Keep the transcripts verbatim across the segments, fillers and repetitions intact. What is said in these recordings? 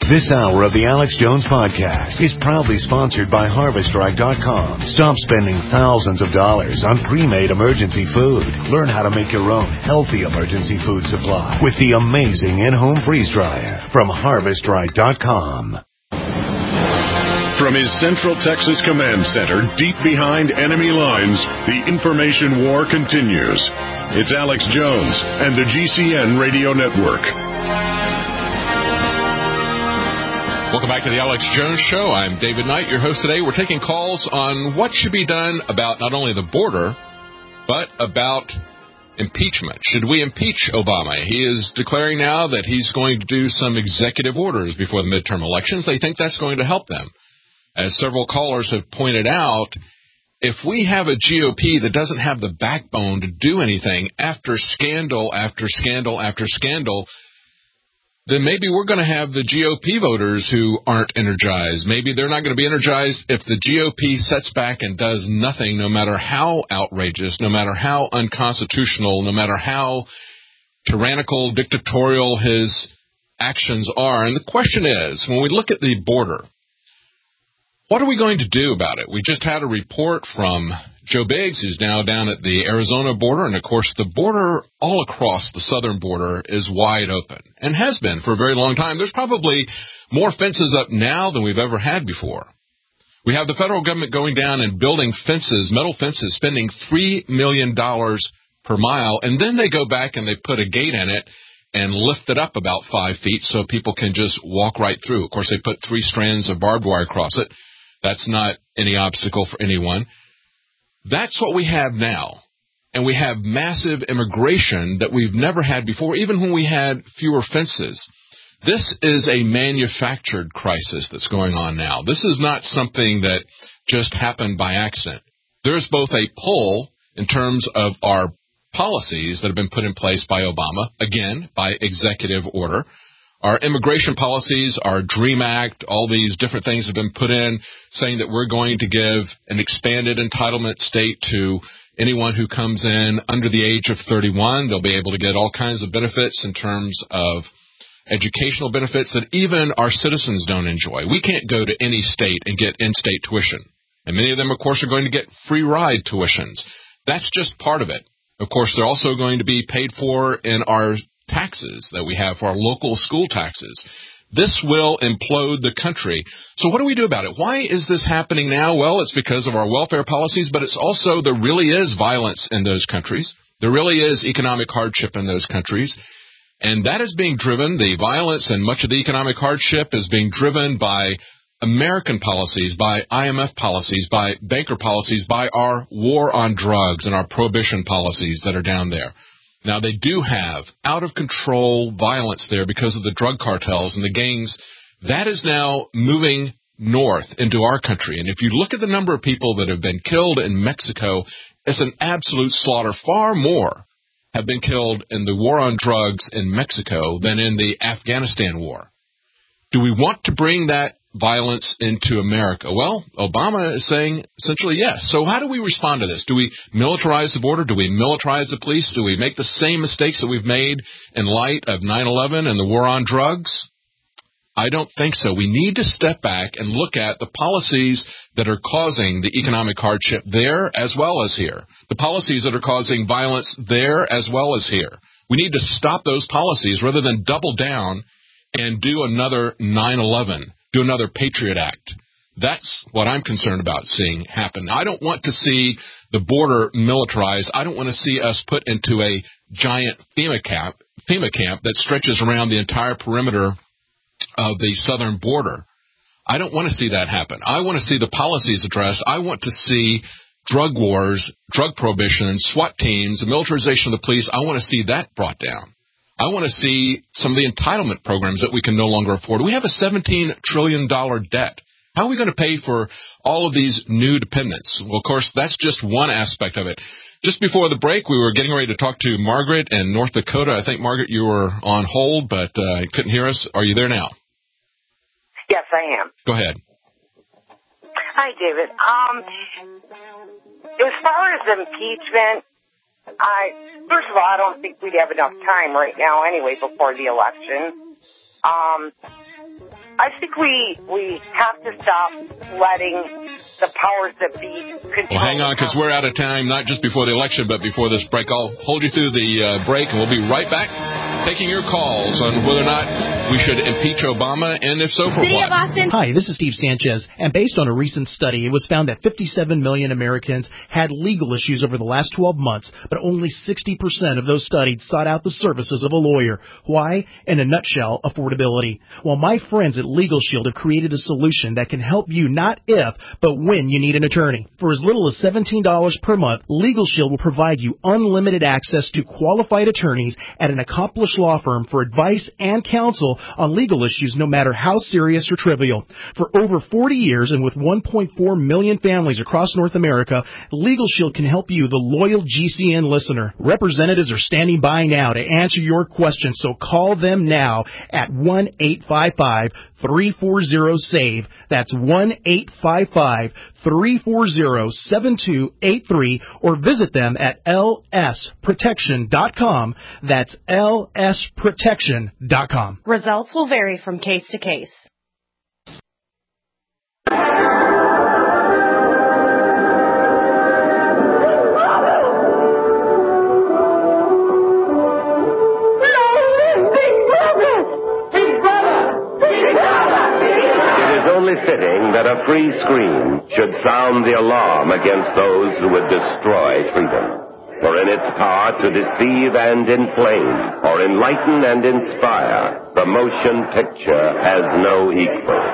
This hour of the Alex Jones Podcast is proudly sponsored by Harvest Strike dot com. Stop spending thousands of dollars on pre-made emergency food. Learn how to make your own healthy emergency food supply with the amazing in-home freeze dryer from Harvest Strike dot com. From his Central Texas Command Center, deep behind enemy lines, the information war continues. It's Alex Jones and the G C N Radio Network. Welcome back to the Alex Jones Show. I'm David Knight, your host today. We're taking calls on what should be done about not only the border, but about impeachment. Should we impeach Obama? He is declaring now that he's going to do some executive orders before the midterm elections. They think that's going to help them. As several callers have pointed out, if we have a G O P that doesn't have the backbone to do anything after scandal after scandal after scandal, then maybe we're going to have the G O P voters who aren't energized. Maybe they're not going to be energized if the G O P sits back and does nothing, no matter how outrageous, no matter how unconstitutional, no matter how tyrannical, dictatorial his actions are. And the question is, when we look at the border, what are we going to do about it? We just had a report from Joe Biggs, who's now down at the Arizona border, and of course the border all across the southern border is wide open, and has been for a very long time. There's probably more fences up now than we've ever had before. We have the federal government going down and building fences, metal fences, spending three million dollars per mile, and then they go back and they put a gate in it and lift it up about five feet so people can just walk right through. Of course, they put three strands of barbed wire across it. That's not any obstacle for anyone. That's what we have now. And we have massive immigration that we've never had before, even when we had fewer fences. This is a manufactured crisis that's going on now. This is not something that just happened by accident. There's both a pull in terms of our policies that have been put in place by Obama, again, by executive order. Our immigration policies, our DREAM Act, all these different things have been put in saying that we're going to give an expanded entitlement state to anyone who comes in under the age of thirty-one. They'll be able to get all kinds of benefits in terms of educational benefits that even our citizens don't enjoy. We can't go to any state and get in-state tuition. And many of them, of course, are going to get free ride tuitions. That's just part of it. Of course, they're also going to be paid for in our taxes that we have for our local school taxes. This will implode the country. So what do we do about it? Why is this happening now? Well, it's because of our welfare policies, but it's also there really is violence in those countries. There really is economic hardship in those countries. And that is being driven, the violence and much of the economic hardship is being driven by American policies, by I M F policies, by banker policies, by our war on drugs and our prohibition policies that are down there. Now, they do have out-of-control violence there because of the drug cartels and the gangs. That is now moving north into our country. And if you look at the number of people that have been killed in Mexico, it's an absolute slaughter. Far more have been killed in the war on drugs in Mexico than in the Afghanistan war. Do we want to bring that violence into America? Well, Obama is saying essentially yes. So how do we respond to this? Do we militarize the border? Do we militarize the police? Do we make the same mistakes that we've made in light of nine eleven and the war on drugs? I don't think so. We need to step back and look at the policies that are causing the economic hardship there as well as here. The policies that are causing violence there as well as here. We need to stop those policies rather than double down and do another nine eleven. Do another Patriot Act. That's what I'm concerned about seeing happen. I don't want to see the border militarized. I don't want to see us put into a giant FEMA camp, FEMA camp that stretches around the entire perimeter of the southern border. I don't want to see that happen. I want to see the policies addressed. I want to see drug wars, drug prohibition, SWAT teams, the militarization of the police. I want to see that brought down. I want to see some of the entitlement programs that we can no longer afford. We have a seventeen trillion dollars debt. How are we going to pay for all of these new dependents? Well, of course, that's just one aspect of it. Just before the break, we were getting ready to talk to Margaret in North Dakota. I think, Margaret, you were on hold, but uh, couldn't hear us. Are you there now? Yes, I am. Go ahead. Hi, David. Um, as far as impeachment, I first of all, I don't think we'd have enough time right now anyway before the election. Um, I think we we have to stop letting the powers that be control. Well, hang on, because we're out of time, not just before the election, but before this break. I'll hold you through the uh, break, and we'll be right back taking your calls on whether or not we should impeach Obama, and if so, for City what. of Austin. Hi, this is Steve Sanchez, and based on a recent study, it was found that fifty-seven million Americans had legal issues over the last twelve months, but only sixty percent of those studied sought out the services of a lawyer. Why? In a nutshell, affordability. Well, my friends at Legal Shield have created a solution that can help you not if, but when you need an attorney. For as little as seventeen dollars per month, Legal Shield will provide you unlimited access to qualified attorneys at an accomplished law firm for advice and counsel on legal issues, no matter how serious or trivial. For over forty years and with one point four million families across North America, Legal Shield can help you, the loyal G C N listener. Representatives are standing by now to answer your questions, so call them now at one eight five five, three four zero, SAVE. That's one eight five five, three four zero, seven two eight three, or visit them at L S protection dot com. That's L S protection dot com. Results will vary from case to case. Only fitting that a free scream should sound the alarm against those who would destroy freedom. For in its power to deceive and inflame, or enlighten and inspire, the motion picture has no equal.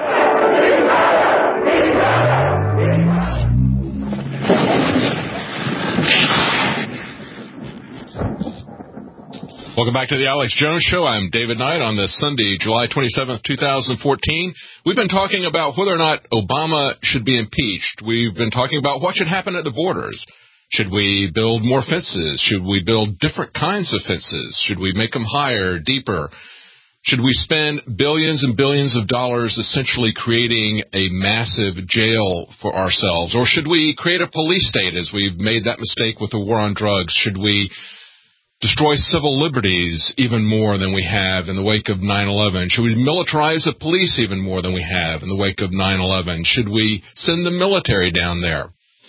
Welcome back to the Alex Jones Show. I'm David Knight on this Sunday, July twenty-seventh, twenty fourteen. We've been talking about whether or not Obama should be impeached. We've been talking about what should happen at the borders. Should we build more fences? Should we build different kinds of fences? Should we make them higher, deeper? Should we spend billions and billions of dollars essentially creating a massive jail for ourselves? Or should we create a police state, as we've made that mistake with the war on drugs? Should we destroy civil liberties even more than we have in the wake of nine eleven? Should we militarize the police even more than we have in the wake of nine eleven? Should we send the military down there?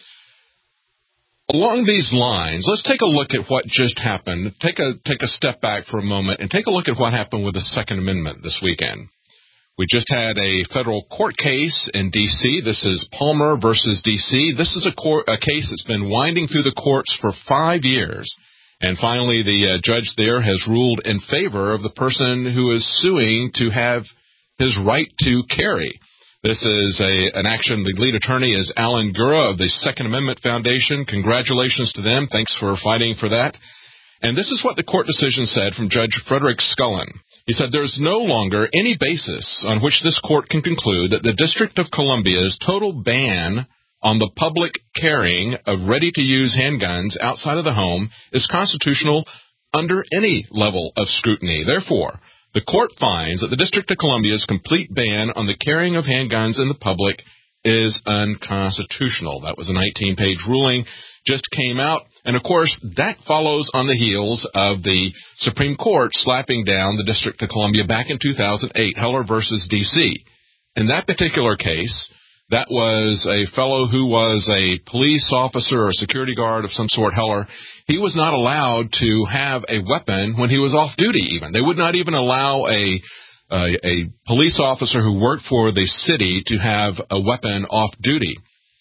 Along these lines, let's take a look at what just happened. Take a take a step back for a moment and take a look at what happened with the Second Amendment this weekend. We just had a federal court case in D C This is Palmer versus D C This is a, court, a case that's been winding through the courts for five years. And finally, the uh, judge there has ruled in favor of the person who is suing to have his right to carry. This is a, an action. The lead attorney is Alan Gura of the Second Amendment Foundation. Congratulations to them. Thanks for fighting for that. And this is what the court decision said from Judge Frederick Scullin. He said there is no longer any basis on which this court can conclude that the District of Columbia's total ban on the public carrying of ready-to-use handguns outside of the home is constitutional under any level of scrutiny. Therefore, the court finds that the District of Columbia's complete ban on the carrying of handguns in the public is unconstitutional. That was a nineteen-page ruling, just came out. And, of course, that follows on the heels of the Supreme Court slapping down the District of Columbia back in two thousand eight, Heller versus D C In that particular case, that was a fellow who was a police officer or security guard of some sort, Heller. He was not allowed to have a weapon when he was off duty even. They would not even allow a, a, a police officer who worked for the city to have a weapon off duty.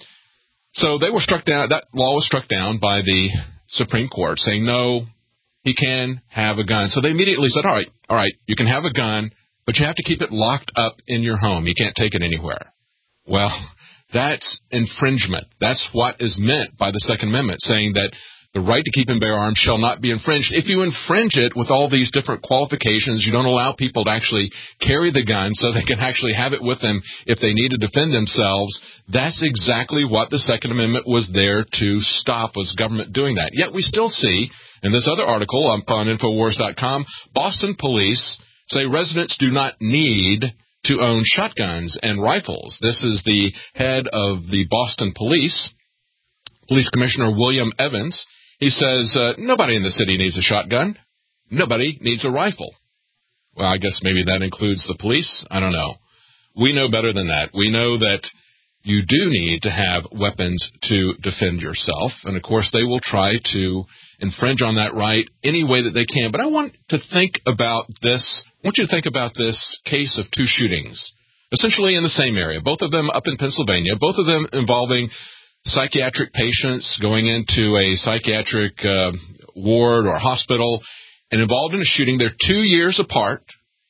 So they were struck down. That law was struck down by the Supreme Court saying, no, he can have a gun. So they immediately said, all right, all right, you can have a gun, but you have to keep it locked up in your home. You can't take it anywhere. Well, that's infringement. That's what is meant by the Second Amendment, saying that the right to keep and bear arms shall not be infringed. If you infringe it with all these different qualifications, you don't allow people to actually carry the gun so they can actually have it with them if they need to defend themselves, that's exactly what the Second Amendment was there to stop, was government doing that. Yet we still see, in this other article on Infowars dot com, Boston police say residents do not need to own shotguns and rifles. This is the head of the Boston Police, Police Commissioner William Evans. He says, uh, nobody in the city needs a shotgun. Nobody needs a rifle. Well, I guess maybe that includes the police. I don't know. we know better than that. We know that you do need to have weapons to defend yourself, and, of course, they will try to infringe on that right any way that they can. But I want to think about this. I want you to think about this case of two shootings, essentially in the same area, both of them up in Pennsylvania, both of them involving psychiatric patients going into a psychiatric uh, ward or hospital and involved in a shooting. They're two years apart.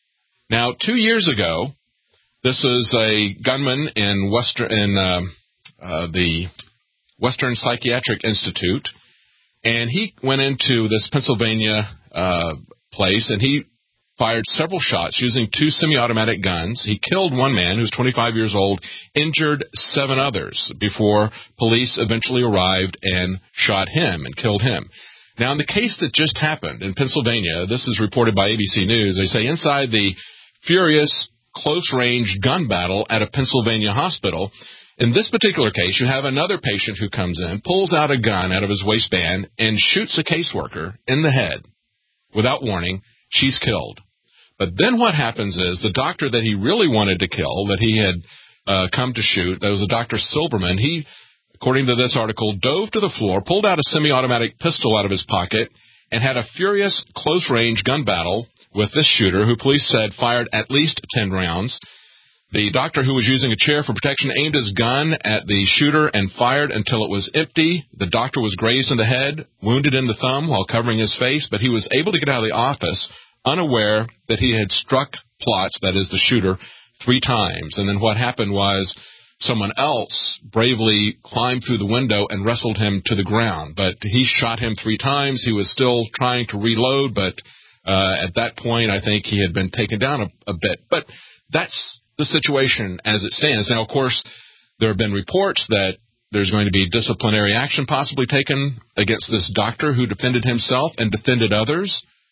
Now, two years ago, this was a gunman in Western in uh, uh, the Western Psychiatric Institute, and he went into this Pennsylvania uh, place, and he fired several shots using two semi-automatic guns. He killed one man who was twenty-five years old, injured seven others before police eventually arrived and shot him and killed him. Now, in the case that just happened in Pennsylvania, this is reported by A B C News, they say inside the furious close-range gun battle at a Pennsylvania hospital, in this particular case, you have another patient who comes in, pulls out a gun out of his waistband, and shoots a caseworker in the head. Without warning, she's killed. But then what happens is the doctor that he really wanted to kill, that he had uh, come to shoot, that was a Doctor Silverman, he, according to this article, dove to the floor, pulled out a semi-automatic pistol out of his pocket, and had a furious close-range gun battle with this shooter, who police said fired at least ten rounds. The doctor, who was using a chair for protection, aimed his gun at the shooter and fired until it was empty. The doctor was grazed in the head, wounded in the thumb while covering his face, but he was able to get out of the office unaware that he had struck Plotz, that is the shooter, three times. And then what happened was someone else bravely climbed through the window and wrestled him to the ground. But he shot him three times. He was still trying to reload, but Uh, at that point, I think he had been taken down a, a bit. But that's the situation as it stands. Now, of course, there have been reports that there's going to be disciplinary action possibly taken against this doctor who defended himself and defended others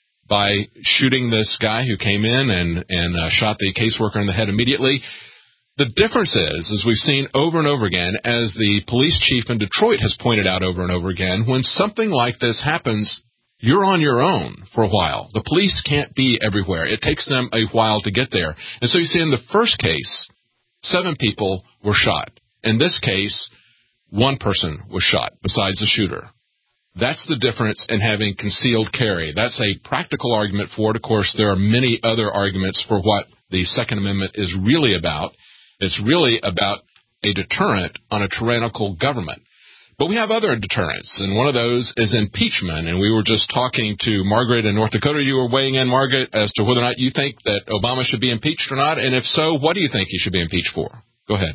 by shooting this guy who came in and, and uh, shot the caseworker in the head immediately. The difference is, as we've seen over and over again, as the police chief in Detroit has pointed out over and over again, when something like this happens, you're on your own for a while. The police can't be everywhere. It takes them a while to get there. And so you see in the first case, seven people were shot. In this case, one person was shot besides the shooter. That's the difference in having concealed carry. That's a practical argument for it. Of course, there are many other arguments for what the Second Amendment is really about. It's really about a deterrent on a tyrannical government. But we have other deterrents, and one of those is impeachment. And we were just talking to Margaret in North Dakota. You were weighing in, Margaret, as to whether or not you think that Obama should be impeached or not. And if so, what do you think he should be impeached for? Go ahead.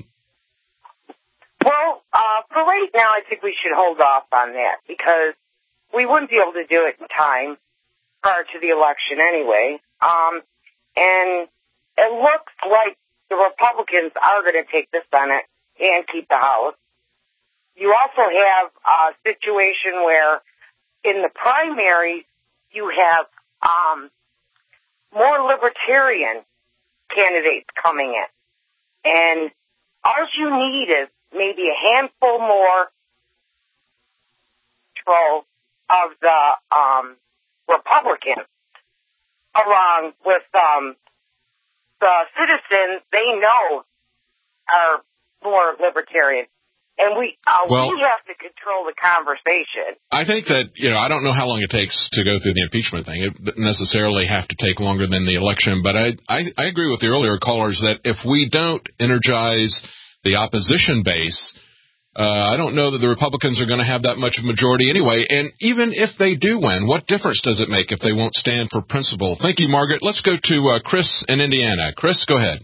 Well, uh, for right now, I think we should hold off on that because we wouldn't be able to do it in time prior to the election anyway. Um, and it looks like the Republicans are going to take the Senate and keep the House. You also have a situation where in the primary you have um, more libertarian candidates coming in. And all you need is maybe a handful more control of the um, Republicans along with um, the citizens they know are more libertarian. And we uh, well, we have to control the conversation. I think that, you know, I don't know how long it takes to go through the impeachment thing. It doesn't necessarily have to take longer than the election. But I, I, I agree with the earlier callers that if we don't energize the opposition base, uh, I don't know that the Republicans are going to have that much of a majority anyway. And even if they do win, what difference does it make if they won't stand for principle? Thank you, Margaret. Let's go to uh, Chris in Indiana. Chris, go ahead.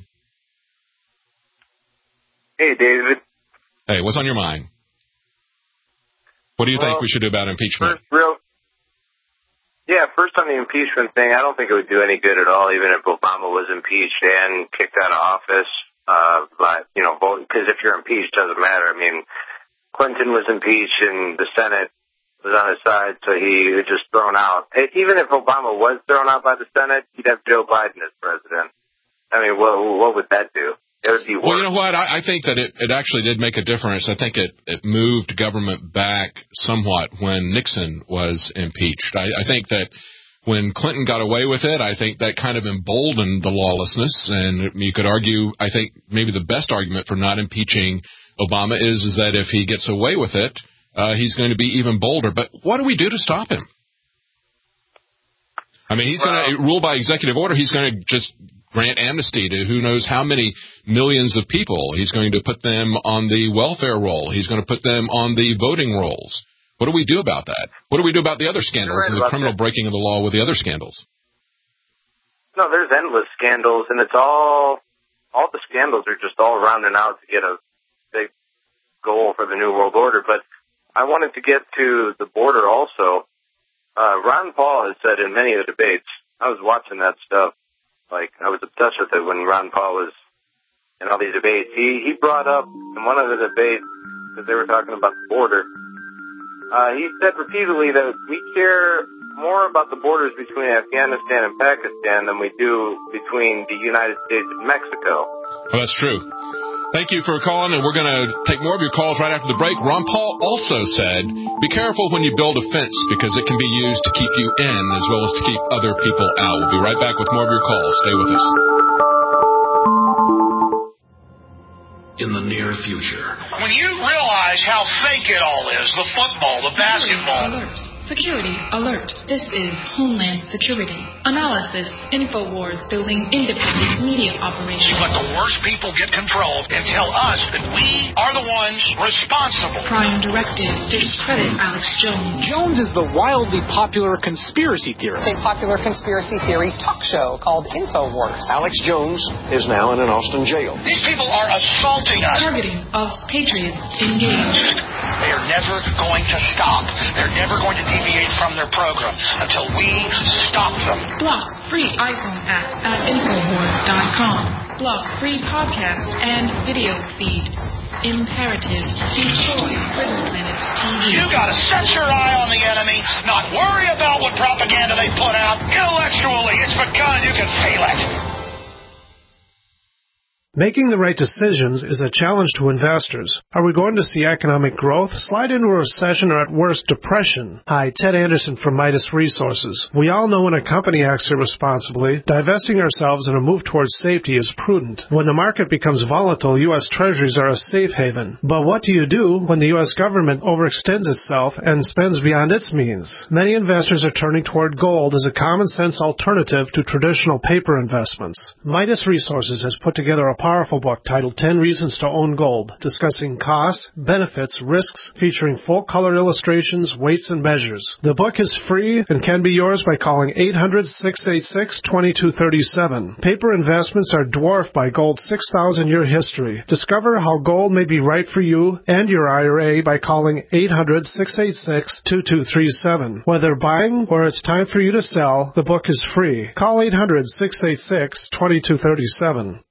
Hey, David. Hey, what's on your mind? What do you well, think we should do about impeachment? First, real, yeah, first on the impeachment thing, I don't think it would do any good at all, even if Obama was impeached and kicked out of office. Uh, but, you know, because if you're impeached, it doesn't matter. I mean, Clinton was impeached and the Senate was on his side, so he was just thrown out. Even if Obama was thrown out by the Senate, he'd have Joe Biden as president. I mean, what, what would that do? It would be worse. Well, you know what? I, I think that it, it actually did make a difference. I think it, it moved government back somewhat when Nixon was impeached. I, I think that when Clinton got away with it, I think that kind of emboldened the lawlessness. And you could argue, I think maybe the best argument for not impeaching Obama is, is that if he gets away with it, uh, he's going to be even bolder. But what do we do to stop him? I mean, he's well, going to rule by executive order. He's going to just grant amnesty to who knows how many millions of people. He's going to put them on the welfare roll. He's going to put them on the voting rolls. What do we do about that? What do we do about the other scandals right and the criminal that. breaking of the law with the other scandals? No, there's endless scandals, and it's all, all the scandals are just all rounding out to get a big goal for the New World Order. But I wanted to get to the border also. Uh, Ron Paul has said in many of the debates, I was watching that stuff, like I was obsessed with it when Ron Paul was in all these debates. He, he brought up in one of the debates, because they were talking about the border, Uh, he said repeatedly that we care more about the borders between Afghanistan and Pakistan than we do between the United States and Mexico. Well, that's true. Thank you for calling, and we're going to take more of your calls right after the break. Ron Paul also said, be careful when you build a fence because it can be used to keep you in as well as to keep other people out. We'll be right back with more of your calls. Stay with us. In the near future. When you realize how fake it all is, the football, the basketball. Alert. Security alert. This is Homeland Security. Analysis. InfoWars building independent media operation. Let the worst people get control and tell us that we are the ones responsible. Prime Directive. Discredit Alex Jones. Jones is the wildly popular conspiracy theorist. A popular conspiracy theory talk show called InfoWars. Alex Jones is now in an Austin jail. These people are assaulting us. Targeting of patriots engaged. They are never going to stop. They're never going to deviate from their program until we stop them. Block free iPhone app at Infowars dot com. Block free podcast and video feed. Imperative. Destroy Prison Planet T V. You gotta set your eye on the enemy, not worry about what propaganda they put out. Intellectually, it's begun. You can feel it. Making the right decisions is a challenge to investors. Are we going to see economic growth, slide into a recession, or at worst, depression? Hi, Ted Anderson from Midas Resources. We all know when a company acts irresponsibly, divesting ourselves in a move towards safety is prudent. When the market becomes volatile, U S Treasuries are a safe haven. But what do you do when the U S government overextends itself and spends beyond its means? Many investors are turning toward gold as a common-sense alternative to traditional paper investments. Midas Resources has put together a powerful book titled ten Reasons to Own Gold, discussing costs, benefits, risks, featuring full-color illustrations, weights, and measures. The book is free and can be yours by calling eight hundred, six eight six, two two three seven. Paper investments are dwarfed by gold's six thousand year history. Discover how gold may be right for you and your I R A by calling eight hundred, six eight six, two two three seven. Whether buying or it's time for you to sell, the book is free. Call eight hundred, six eight six, two two three seven.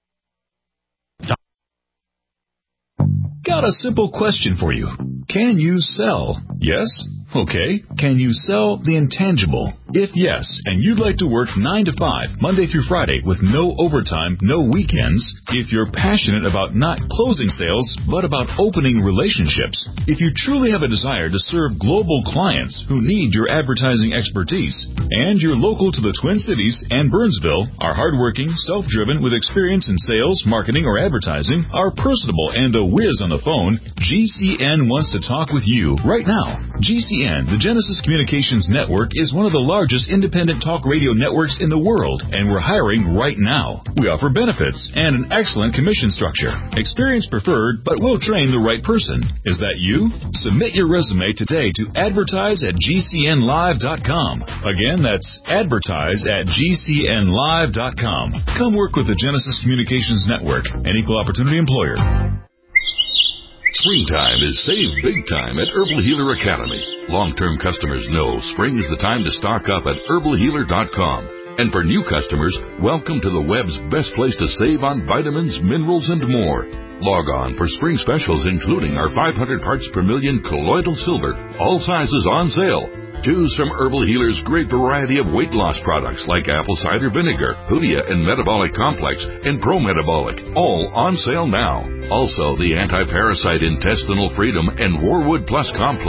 Got a simple question for you. Can you sell? Yes? Okay. Can you sell the intangible? If yes, and you'd like to work nine to five, Monday through Friday, with no overtime, no weekends, if you're passionate about not closing sales, but about opening relationships, if you truly have a desire to serve global clients who need your advertising expertise, and you're local to the Twin Cities and Burnsville, are hardworking, self-driven, with experience in sales, marketing, or advertising, are personable and a whiz on the phone, G C N wants to talk with you right now. G C N, the Genesis Communications Network, is one of the largest independent talk radio networks in the world, and we're hiring right now. We offer benefits and an excellent commission structure. Experience preferred, but we'll train the right person. Is that you? Submit your resume today to advertise at G C N live dot com. Again, that's advertise at G C N live dot com. Come work with the Genesis Communications Network, an equal opportunity employer. Springtime is save big time at Herbal Healer Academy. Long-term customers know spring is the time to stock up at herbal healer dot com. And for new customers, welcome to the web's best place to save on vitamins, minerals, and more. Log on for spring specials, including our five hundred parts per million colloidal silver, all sizes on sale. Choose from Herbal Healer's great variety of weight loss products like apple cider vinegar, Hoodia and Metabolic Complex, and Pro Metabolic, all on sale now. Also, the Anti-Parasite Intestinal Freedom and Warwood Plus Complex.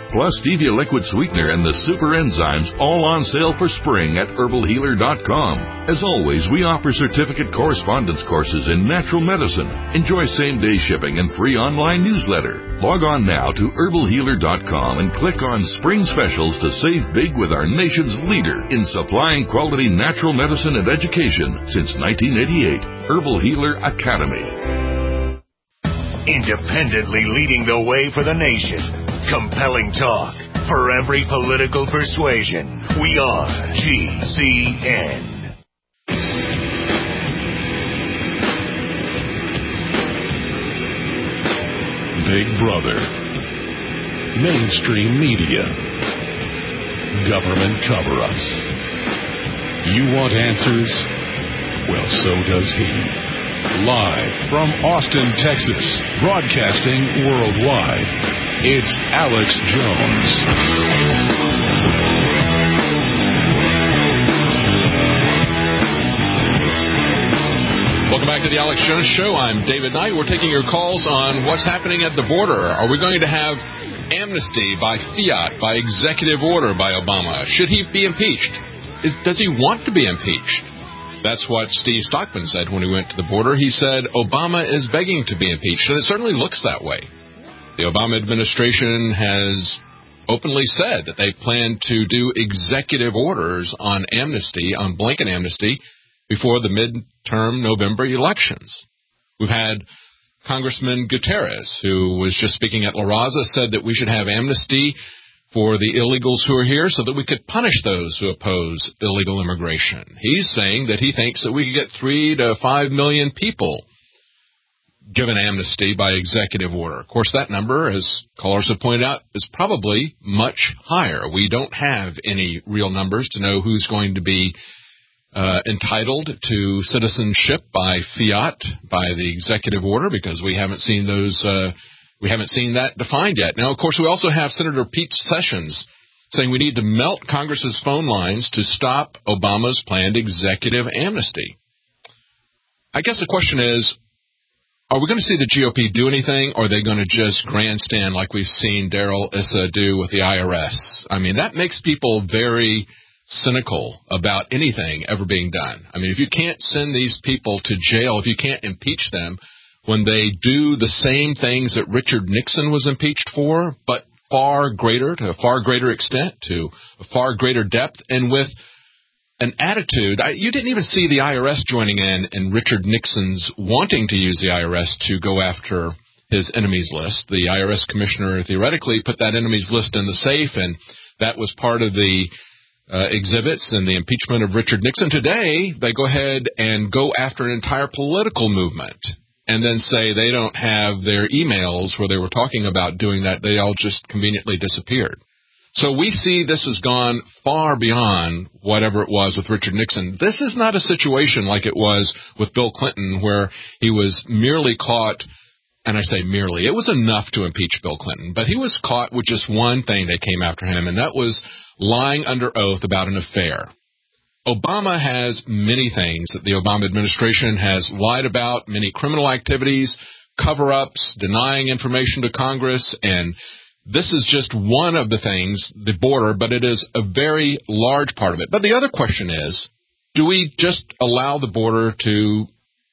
plus stevia liquid sweetener and the super enzymes, all on sale for spring at herbal healer dot com. As always, we offer certificate correspondence courses in natural medicine. Enjoy same-day shipping and free online newsletter. Log on now to herbal healer dot com and click on Spring Specials to save big with our nation's leader in supplying quality natural medicine and education since nineteen eighty-eight, Herbal Healer Academy. Independently leading the way for the nation. Compelling talk for every political persuasion. We are G C N. Big Brother, mainstream media, government cover-ups. You want answers? Well, so does he. Live from Austin, Texas, broadcasting worldwide, it's Alex Jones. Welcome back to the Alex Jones Show. I'm David Knight. We're taking your calls on what's happening at the border. Are we going to have amnesty by fiat, by executive order by Obama? Should he be impeached? Is, does he want to be impeached? That's what Steve Stockman said when he went to the border. He said Obama is begging to be impeached, and it certainly looks that way. The Obama administration has openly said that they plan to do executive orders on amnesty, on blanket amnesty, before the midterm November elections. We've had Congressman Gutierrez, who was just speaking at La Raza, said that we should have amnesty for the illegals who are here so that we could punish those who oppose illegal immigration. He's saying that he thinks that we could get three to five million people given amnesty by executive order. Of course, that number, as callers have pointed out, is probably much higher. We don't have any real numbers to know who's going to be Uh, entitled to citizenship by fiat, by the executive order, because we haven't seen those, uh, we haven't seen that defined yet. Now, of course, we also have Senator Pete Sessions saying we need to melt Congress's phone lines to stop Obama's planned executive amnesty. I guess the question is, are we going to see the G O P do anything, or are they going to just grandstand like we've seen Darrell Issa do with the I R S? I mean, that makes people very cynical about anything ever being done. I mean, if you can't send these people to jail, if you can't impeach them when they do the same things that Richard Nixon was impeached for, but far greater, to a far greater extent, to a far greater depth, and with an attitude. I, you didn't even see the I R S joining in in Richard Nixon's wanting to use the I R S to go after his enemies list. The I R S commissioner theoretically put that enemies list in the safe, and that was part of the Uh, exhibits and the impeachment of Richard Nixon. Today, they go ahead and go after an entire political movement and then say they don't have their emails where they were talking about doing that. They all just conveniently disappeared. So we see this has gone far beyond whatever it was with Richard Nixon. This is not a situation like it was with Bill Clinton, where he was merely caught, and I say merely, it was enough to impeach Bill Clinton, but he was caught with just one thing that came after him, and that was lying under oath about an affair. Obama has many things that the Obama administration has lied about, many criminal activities, cover-ups, denying information to Congress, and this is just one of the things, the border, but it is a very large part of it. But the other question is, do we just allow the border to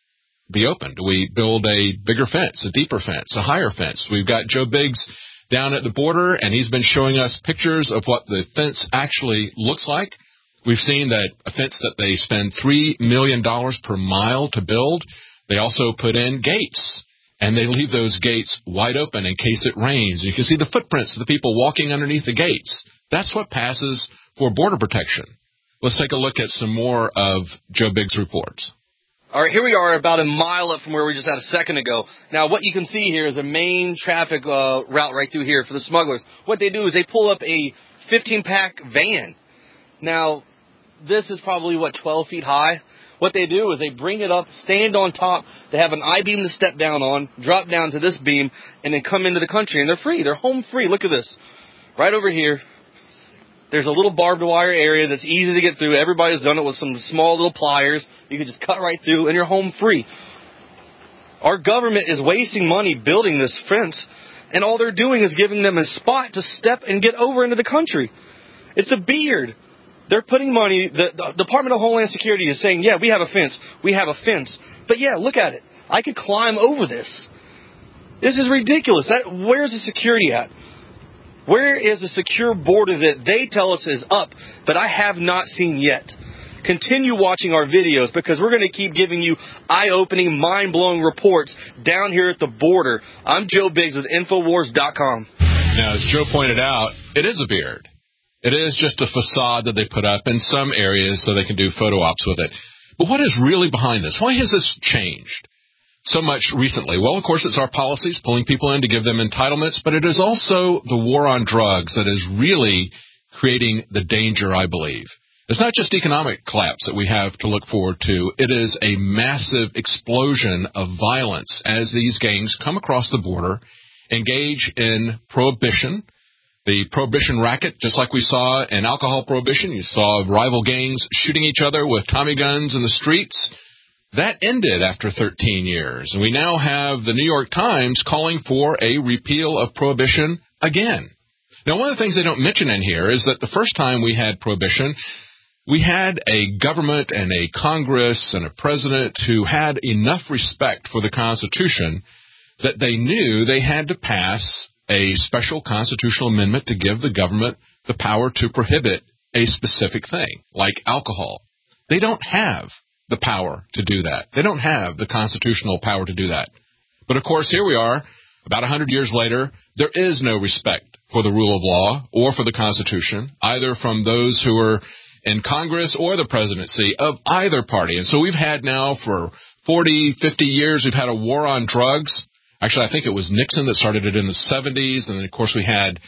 be open? Do we build a bigger fence, a deeper fence, a higher fence? We've got Joe Biggs down at the border, and he's been showing us pictures of what the fence actually looks like. We've seen that a fence that they spend three million dollars per mile to build. They also put in gates, and they leave those gates wide open in case it rains. You can see the footprints of the people walking underneath the gates. That's what passes for border protection. Let's take a look at some more of Joe Biggs' reports. All right, here we are about a mile up from where we just had a second ago. Now, what you can see here is a main traffic uh, route right through here for the smugglers. What they do is they pull up a fifteen-pack van. Now, this is probably, what, twelve feet high? What they do is they bring it up, stand on top. They have an I-beam to step down on, drop down to this beam, and then come into the country. And they're free. They're home free. Look at this. Right over here. There's a little barbed wire area that's easy to get through. Everybody's done it with some small little pliers. You can just cut right through, and you're home free. Our government is wasting money building this fence. and all they're doing is giving them a spot to step and get over into the country. It's a beard. They're putting money. The, the Department of Homeland Security is saying, yeah, we have a fence. We have a fence. But, yeah, look at it. I could climb over this. This is ridiculous. That, where's the security at? Where is the secure border that they tell us is up, but I have not seen yet? Continue watching our videos because we're going to keep giving you eye-opening, mind-blowing reports down here at the border. I'm Joe Biggs with Infowars dot com. Now, as Joe pointed out, it is a beard. It is just a facade that they put up in some areas so they can do photo ops with it. But what is really behind this? Why has this changed so much recently? Well, of course, it's our policies, pulling people in to give them entitlements, but it is also the war on drugs that is really creating the danger, I believe. It's not just economic collapse that we have to look forward to. It is a massive explosion of violence as these gangs come across the border, engage in prohibition. The prohibition racket, just like we saw in alcohol prohibition, you saw rival gangs shooting each other with Tommy guns in the streets. That ended after thirteen years, and we now have the New York Times calling for a repeal of prohibition again. Now, one of the things they don't mention in here is that the first time we had prohibition, we had a government and a Congress and a president who had enough respect for the Constitution that they knew they had to pass a special constitutional amendment to give the government the power to prohibit a specific thing, like alcohol. They don't have the power to do that. They don't have the constitutional power to do that. But, of course, here we are, about one hundred years later. There is no respect for the rule of law or for the Constitution, either from those who are in Congress or the presidency of either party. And so we've had now for forty, fifty years, we've had a war on drugs. Actually, I think it was Nixon that started it in the seventies, and then, of course, we had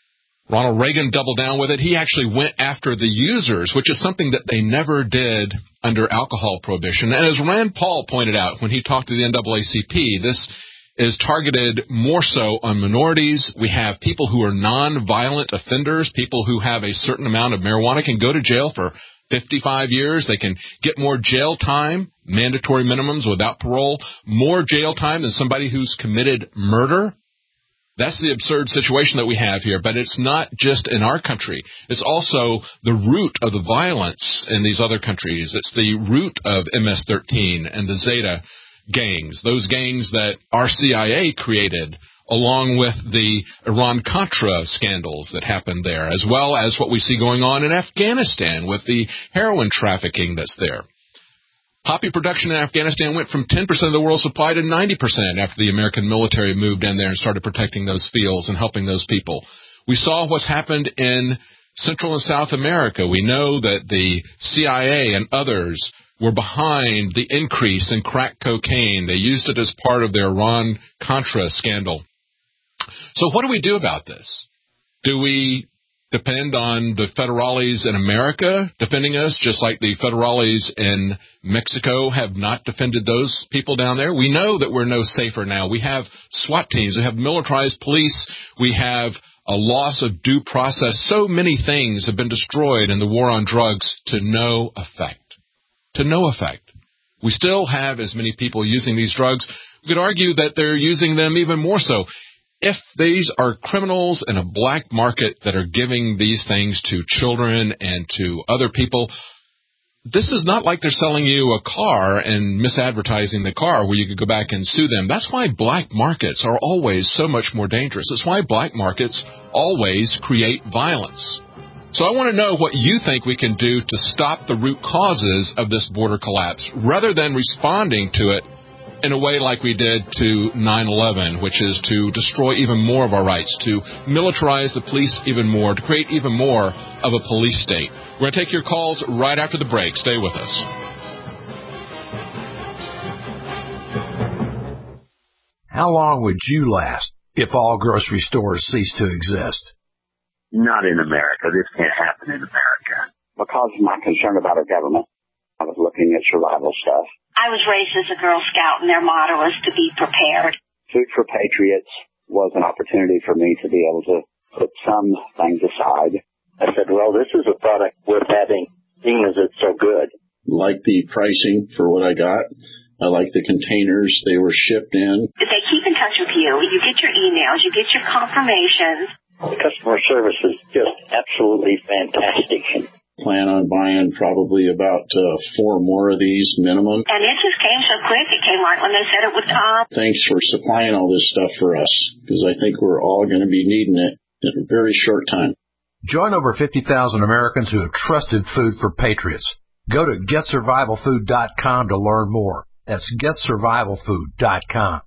Ronald Reagan double down with it. He actually went after the users, which is something that they never did under alcohol prohibition. And as Rand Paul pointed out when he talked to the N double A C P, this is targeted more so on minorities. We have people who are non-violent offenders, people who have a certain amount of marijuana can go to jail for fifty-five years. They can get more jail time, mandatory minimums without parole, more jail time than somebody who's committed murder. That's the absurd situation that we have here, but it's not just in our country. It's also the root of the violence in these other countries. It's the root of M S thirteen and the Zeta gangs, those gangs that our C I A created, along with the Iran-Contra scandals that happened there, as well as what we see going on in Afghanistan with the heroin trafficking that's there. Poppy production in Afghanistan went from ten percent of the world's supply to ninety percent after the American military moved in there and started protecting those fields and helping those people. We saw what's happened in Central and South America. We know that the C I A and others were behind the increase in crack cocaine. They used it as part of their Iran-Contra scandal. So what do we do about this? Do we depend on the federales in America defending us, just like the federales in Mexico have not defended those people down there? We know that we're no safer now. We have SWAT teams. We have militarized police. We have a loss of due process. So many things have been destroyed in the war on drugs to no effect. To no effect. We still have as many people using these drugs. We could argue that they're using them even more so. If these are criminals in a black market that are giving these things to children and to other people, this is not like they're selling you a car and misadvertising the car where you could go back and sue them. That's why black markets are always so much more dangerous. It's why black markets always create violence. So I want to know what you think we can do to stop the root causes of this border collapse, rather than responding to it in a way like we did to nine eleven, which is to destroy even more of our rights, to militarize the police even more, to create even more of a police state. We're going to take your calls right after the break. Stay with us. How long would you last if all grocery stores ceased to exist? Not in America. This can't happen in America. Because of my concern about our government, I was looking at survival stuff. I was raised as a Girl Scout, and their motto was to be prepared. Food for Patriots was an opportunity for me to be able to put some things aside. I said, well, this is a product worth having, seeing as it's so good. Like the pricing for what I got. I like the containers they were shipped in. They keep in touch with you. You get your emails. You get your confirmations. The customer service is just absolutely fantastic. Plan on buying probably about uh, four more of these minimum. And it just came so quick. It came right when they said it would come. Thanks for supplying all this stuff for us, because I think we're all going to be needing it in a very short time. Join over fifty thousand Americans who have trusted food for patriots. Go to get survival food dot com to learn more. That's get survival food dot com.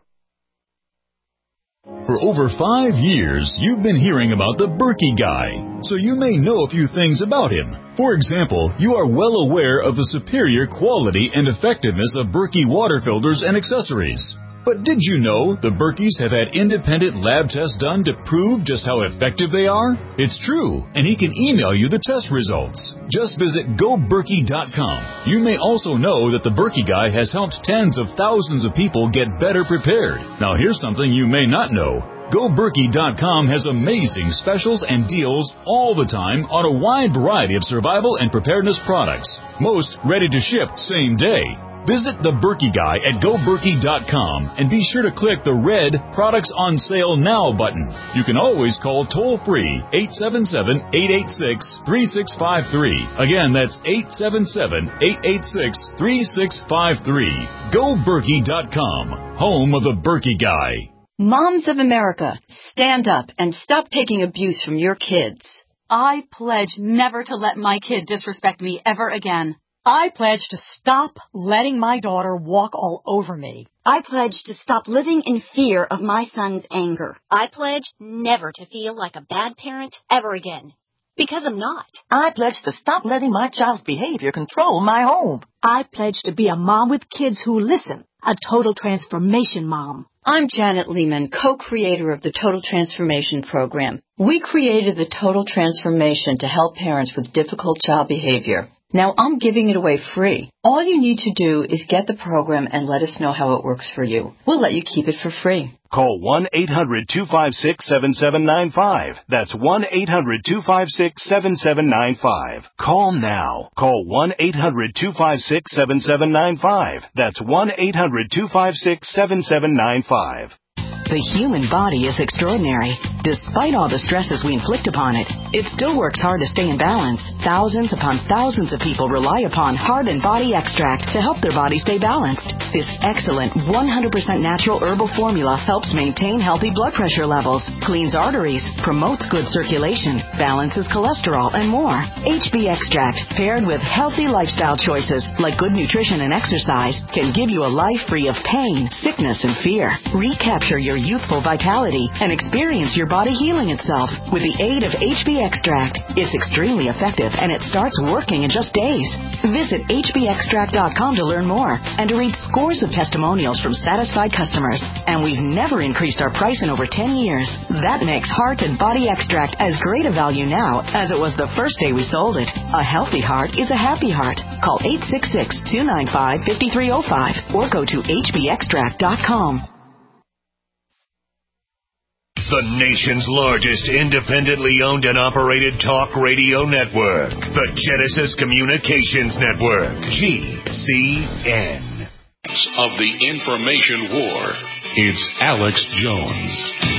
For over five years, you've been hearing about the Berkey Guy, so you may know a few things about him. For example, you are well aware of the superior quality and effectiveness of Berkey water filters and accessories. But did you know the Berkeys have had independent lab tests done to prove just how effective they are? It's true, and he can email you the test results. Just visit go berkey dot com. You may also know that the Berkey Guy has helped tens of thousands of people get better prepared. Now here's something you may not know. go berkey dot com has amazing specials and deals all the time on a wide variety of survival and preparedness products. Most ready to ship same day. Visit the Berkey Guy at go berkey dot com and be sure to click the red Products on Sale Now button. You can always call toll-free eight seven seven, eight eight six, three six five three. Again, that's eight seven seven, eight eight six, three six five three. go berkey dot com, home of the Berkey Guy. Moms of America, stand up and stop taking abuse from your kids. I pledge never to let my kid disrespect me ever again. I pledge to stop letting my daughter walk all over me. I pledge to stop living in fear of my son's anger. I pledge never to feel like a bad parent ever again. Because I'm not. I pledge to stop letting my child's behavior control my home. I pledge to be a mom with kids who listen, a total transformation mom. I'm Janet Lehman, co-creator of the Total Transformation Program. We created the Total Transformation to help parents with difficult child behavior. Now I'm giving it away free. All you need to do is get the program and let us know how it works for you. We'll let you keep it for free. Call one eight hundred, two five six, seven seven nine five. That's one eight hundred, two five six, seven seven nine five. Call now. Call one eight hundred, two five six, seven seven nine five. That's one eight hundred, two five six, seven seven nine five. The human body is extraordinary. Despite all the stresses we inflict upon it, it still works hard to stay in balance. Thousands upon thousands of people rely upon Heart and Body Extract to help their body stay balanced. This excellent one hundred percent natural herbal formula helps maintain healthy blood pressure levels, cleans arteries, promotes good circulation, balances cholesterol, and more. H B Extract, paired with healthy lifestyle choices like good nutrition and exercise, can give you a life free of pain, sickness, and fear. Recapture your youthful vitality and experience your body healing itself with the aid of H B Extract. It's extremely effective and it starts working in just days. Visit H B extract dot com to learn more and to read scores of testimonials from satisfied customers. And we've never increased our price in over ten years. That makes Heart and Body Extract as great a value now as it was the first day we sold it. A healthy heart is a happy heart. Call eight six six, two nine five, five three zero five or go to H B extract dot com. The nation's largest independently owned and operated talk radio network. The Genesis Communications Network. G C N. Of the information war, it's Alex Jones.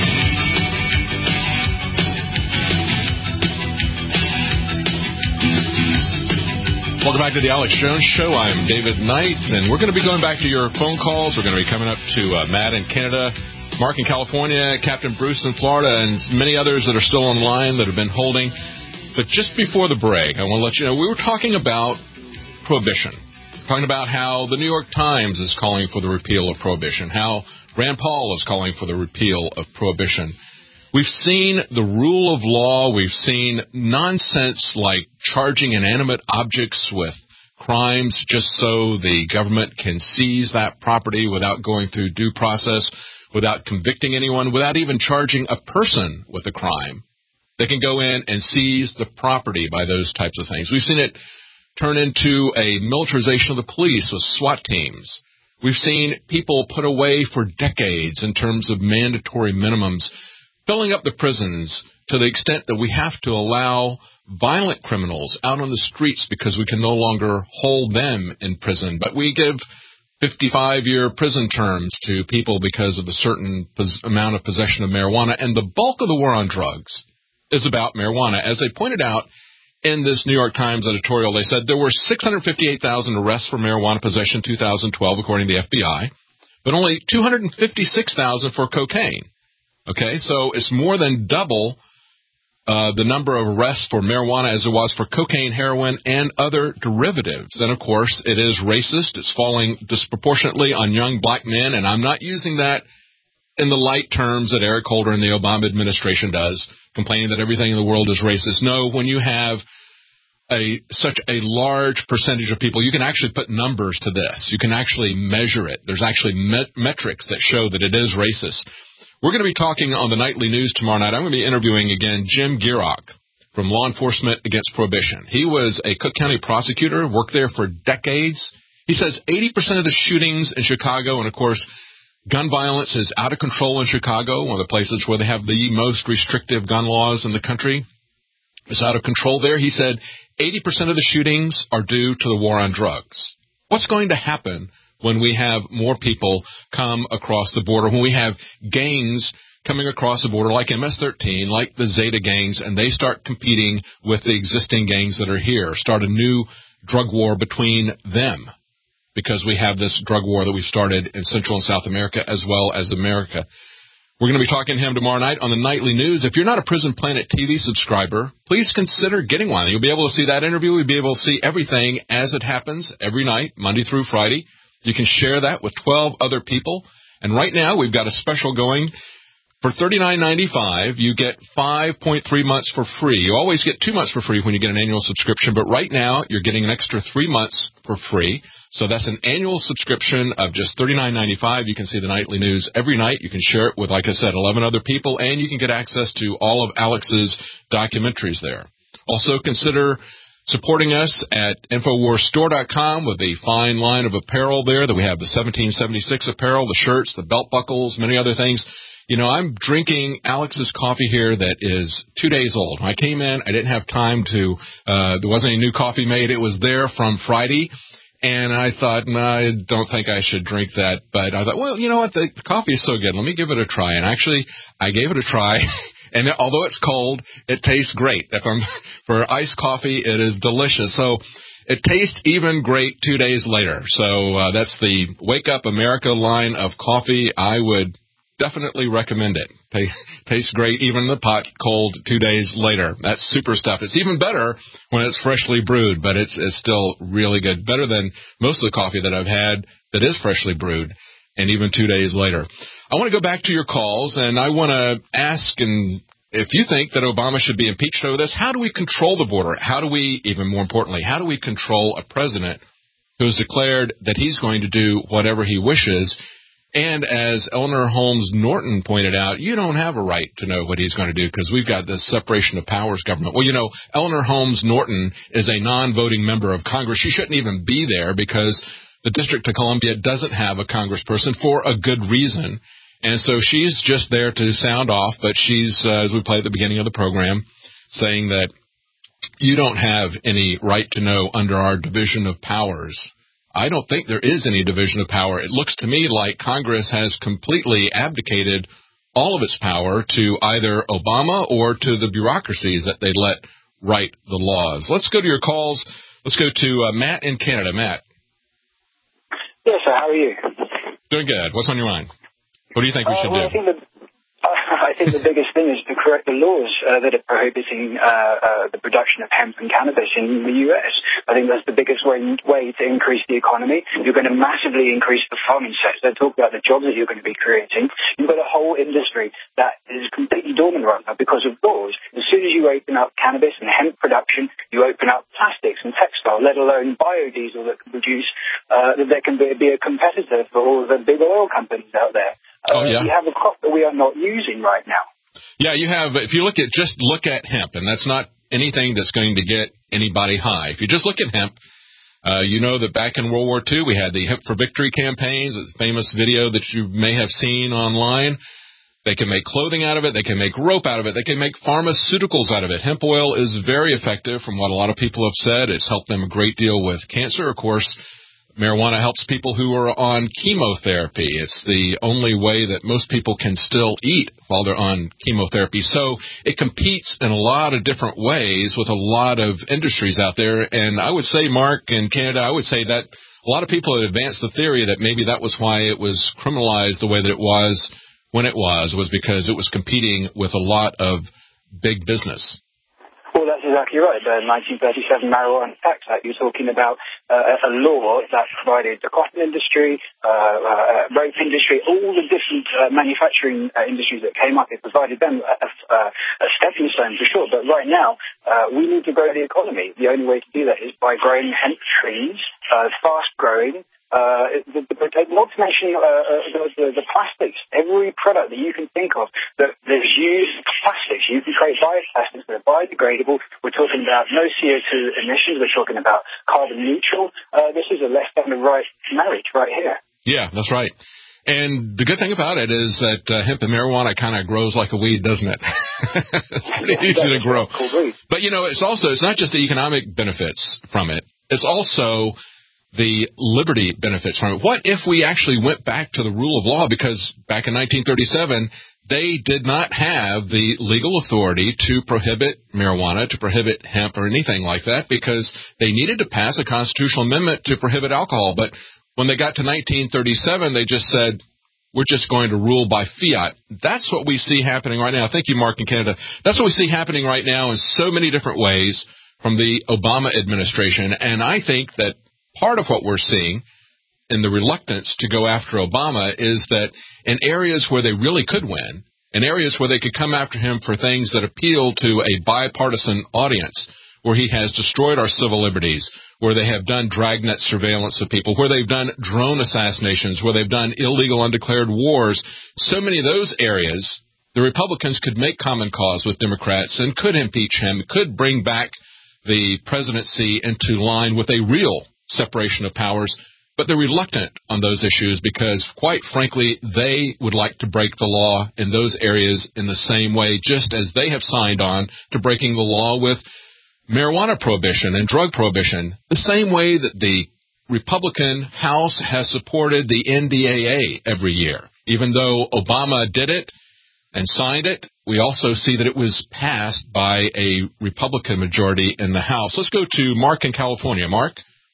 Welcome back to the Alex Jones Show. I'm David Knight, and we're going to be going back to your phone calls. We're going to be coming up to uh, Matt in Canada, Mark in California, Captain Bruce in Florida, and many others that are still on the line that have been holding. But just before the break, I want to let you know, we were talking about prohibition, talking about how the New York Times is calling for the repeal of prohibition, how Rand Paul is calling for the repeal of prohibition. We've seen the rule of law. We've seen nonsense like charging inanimate objects with crimes just so the government can seize that property without going through due process, without convicting anyone, without even charging a person with a crime. They can go in and seize the property by those types of things. We've seen it turn into a militarization of the police with SWAT teams. We've seen people put away for decades in terms of mandatory minimums, filling up the prisons to the extent that we have to allow violent criminals out on the streets because we can no longer hold them in prison. But we give fifty-five-year prison terms to people because of a certain pos- amount of possession of marijuana. And the bulk of the war on drugs is about marijuana. As they pointed out in this New York Times editorial, they said there were six hundred fifty-eight thousand arrests for marijuana possession in two thousand twelve, according to the F B I, but only two hundred fifty-six thousand for cocaine. Okay, so it's more than double uh, the number of arrests for marijuana as it was for cocaine, heroin, and other derivatives. And, of course, it is racist. It's falling disproportionately on young black men, and I'm not using that in the light terms that Eric Holder and the Obama administration does, complaining that everything in the world is racist. No, when you have a such a large percentage of people, you can actually put numbers to this. You can actually measure it. There's actually met- metrics that show that it is racist. We're going to be talking on the Nightly News tomorrow night. I'm going to be interviewing again Jim Gierach from Law Enforcement Against Prohibition. He was a Cook County prosecutor, worked there for decades. He says eighty percent of the shootings in Chicago, and of course, gun violence is out of control in Chicago, one of the places where they have the most restrictive gun laws in the country. It's out of control there. He said eighty percent of the shootings are due to the war on drugs. What's going to happen when we have more people come across the border, when we have gangs coming across the border like M S thirteen, like the Zeta gangs, and they start competing with the existing gangs that are here, start a new drug war between them, because we have this drug war that we started in Central and South America as well as America. We're going to be talking to him tomorrow night on the Nightly News. If you're not a Prison Planet T V subscriber, please consider getting one. You'll be able to see that interview. You'll be able to see everything as it happens every night, Monday through Friday. You can share that with twelve other people. And right now, we've got a special going. For thirty-nine ninety-five, you get five point three months for free. You always get two months for free when you get an annual subscription, but right now, you're getting an extra three months for free. So that's an annual subscription of just thirty-nine ninety-five. You can see the Nightly News every night. You can share it with, like I said, eleven other people, and you can get access to all of Alex's documentaries there. Also, consider supporting us at Infowars Store dot com with the fine line of apparel there that we have, the seventeen seventy-six apparel, the shirts, the belt buckles, many other things. You know, I'm drinking Alex's coffee here that is two days old. When I came in, I didn't have time to, uh, there wasn't any new coffee made. It was there from Friday. And I thought, no, I don't think I should drink that. But I thought, well, you know what? The coffee is so good. Let me give it a try. And actually, I gave it a try. And although it's cold, it tastes great. If I'm for iced coffee, it is delicious. So it tastes even great two days later. So uh, that's the Wake Up America line of coffee. I would definitely recommend it. T- tastes great, even the pot cold two days later. That's super stuff. It's even better when it's freshly brewed, but it's it's still really good. Better than most of the coffee that I've had that is freshly brewed, and even two days later. I want to go back to your calls, and I want to ask, and if you think that Obama should be impeached over this, how do we control the border? How do we, even more importantly, how do we control a president who has declared that he's going to do whatever he wishes? And as Eleanor Holmes Norton pointed out, you don't have a right to know what he's going to do because we've got this separation of powers government. Well, you know, Eleanor Holmes Norton is a non-voting member of Congress. She shouldn't even be there because the District of Columbia doesn't have a congressperson for a good reason. And so she's just there to sound off, but she's, uh, as we played at the beginning of the program, saying that you don't have any right to know under our division of powers. I don't think there is any division of power. It looks to me like Congress has completely abdicated all of its power to either Obama or to the bureaucracies that they let write the laws. Let's go to your calls. Let's go to uh, Matt in Canada. Matt. Yes, sir. How are you? Doing good. What's on your mind? What do you think we should uh, well, do? I think, the, I think the biggest thing is to correct the laws uh, that are prohibiting uh, uh, the production of hemp and cannabis in the U S. I think that's the biggest way, way to increase the economy. You're going to massively increase the farming sector. Talk about the jobs that you're going to be creating. You've got a whole industry that is completely dormant right now because of laws. As soon as you open up cannabis and hemp production, you open up plastics and textile, let alone biodiesel that can produce, uh, that can be, be a competitor for all the big oil companies out there. Uh, oh, yeah. We have a crop that we are not using right now. Yeah, you have, if you look at, just look at hemp, and that's not anything that's going to get anybody high. If you just look at hemp, uh, you know that back in World War Two, we had the Hemp for Victory campaigns, a famous video that you may have seen online. They can make clothing out of it. They can make rope out of it. They can make pharmaceuticals out of it. Hemp oil is very effective from what a lot of people have said. It's helped them a great deal with cancer. Of course, Marijuana helps people who are on chemotherapy. It's the only way that most people can still eat while they're on chemotherapy. So it competes in a lot of different ways with a lot of industries out there. And I would say, Mark, in Canada, I would say that a lot of people have advanced the theory that maybe that was why it was criminalized the way that it was when it was, was because it was competing with a lot of big business. Well, that's exactly right. The nineteen thirty-seven Marijuana Tax Act, you're talking about uh, a law that provided the cotton industry, uh, uh, rope industry, all the different uh, manufacturing uh, industries that came up. It provided them a, a, a stepping stone for sure. But right now, uh, we need to grow the economy. The only way to do that is by growing hemp trees, uh, fast growing. Uh, the, the, not to mention uh, uh, the, the, the plastics. Every product that you can think of that there's used plastics. You can create bioplastics that are biodegradable. We're talking about no C O two emissions. We're talking about carbon neutral. Uh, this is a left and a right marriage right here. Yeah, that's right. And the good thing about it is that uh, hemp and marijuana kind of grows like a weed, doesn't it? It's pretty easy to grow. But, you know, it's also, it's not just the economic benefits from it. It's also the liberty benefits from it. What if we actually went back to the rule of law? Because back in nineteen thirty-seven, they did not have the legal authority to prohibit marijuana, to prohibit hemp or anything like that, because they needed to pass a constitutional amendment to prohibit alcohol. But when they got to nineteen thirty-seven, they just said, we're just going to rule by fiat. That's what we see happening right now. Thank you, Mark, in Canada. That's what we see happening right now in so many different ways from the Obama administration. And I think that part of what we're seeing in the reluctance to go after Obama is that in areas where they really could win, in areas where they could come after him for things that appeal to a bipartisan audience, where he has destroyed our civil liberties, where they have done dragnet surveillance of people, where they've done drone assassinations, where they've done illegal undeclared wars, so many of those areas, the Republicans could make common cause with Democrats and could impeach him, could bring back the presidency into line with a real separation of powers, but they're reluctant on those issues because, quite frankly, they would like to break the law in those areas in the same way, just as they have signed on to breaking the law with marijuana prohibition and drug prohibition, the same way that the Republican House has supported the N D A A every year. Even though Obama did it and signed it, we also see that it was passed by a Republican majority in the House. Let's go to Mark in California. Mark?